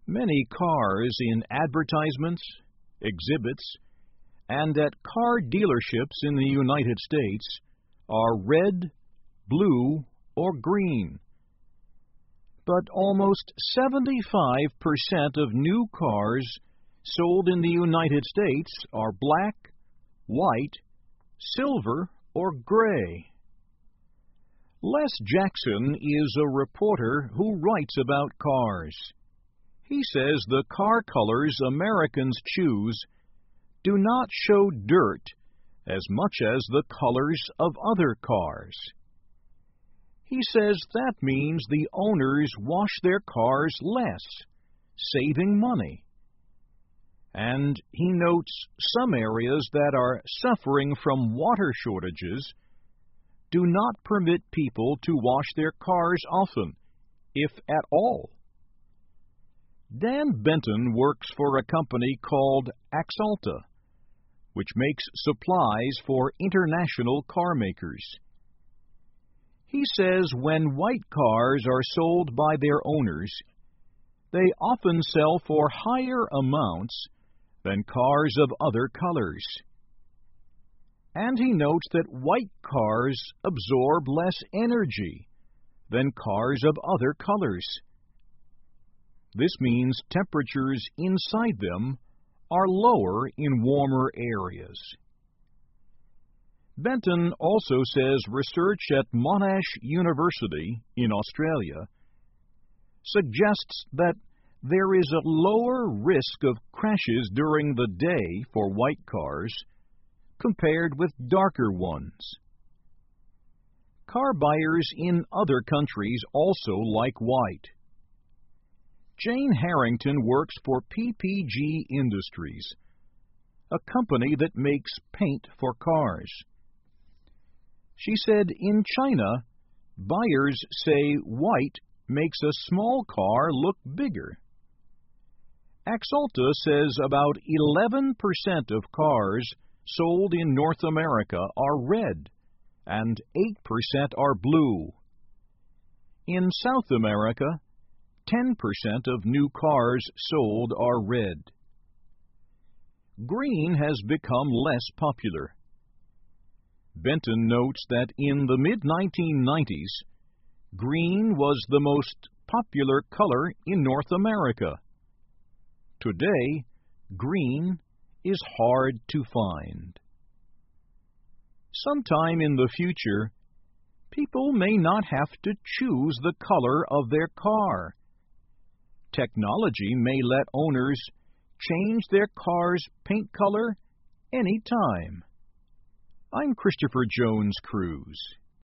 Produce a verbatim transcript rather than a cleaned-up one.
Many cars in advertisements, exhibits, and at car dealerships in the United States are red, blue, or green. But almost seventy-five percent of new cars sold in the United States are black, white, silver, or gray. Les Jackson is a reporter who writes about cars. He says the car colors Americans choose do not show dirt as much as the colors of other cars. He says that means the owners wash their cars less, saving money. And he notes some areas that are suffering from water shortages do not permit people to wash their cars often, if at all. Dan Benton works for a company called Axalta, which makes supplies for international car makers. He says when white cars are sold by their owners, they often sell for higher amounts than cars of other colors. And he notes that white cars absorb less energy than cars of other colors. This means temperatures inside them are lower in warmer areas. Benton also says research at Monash University in Australia suggests that there is a lower risk of crashes during the day for white cars compared with darker ones. Car buyers in other countries also like white. Jane Harrington works for P P G Industries, a company that makes paint for cars. She said in China, buyers say white makes a small car look bigger. Axalta says about eleven percent of cars sold in North America are red, and eight percent are blue. In South America, ten percent of new cars sold are red. Green has become less popular. Benton notes that in the mid nineteen nineties, green was the most popular color in North America. Today, green is hard to find. Sometime in the future, people may not have to choose the color of their car. Technology may let owners change their car's paint color any time. I'm Christopher Jones Cruz.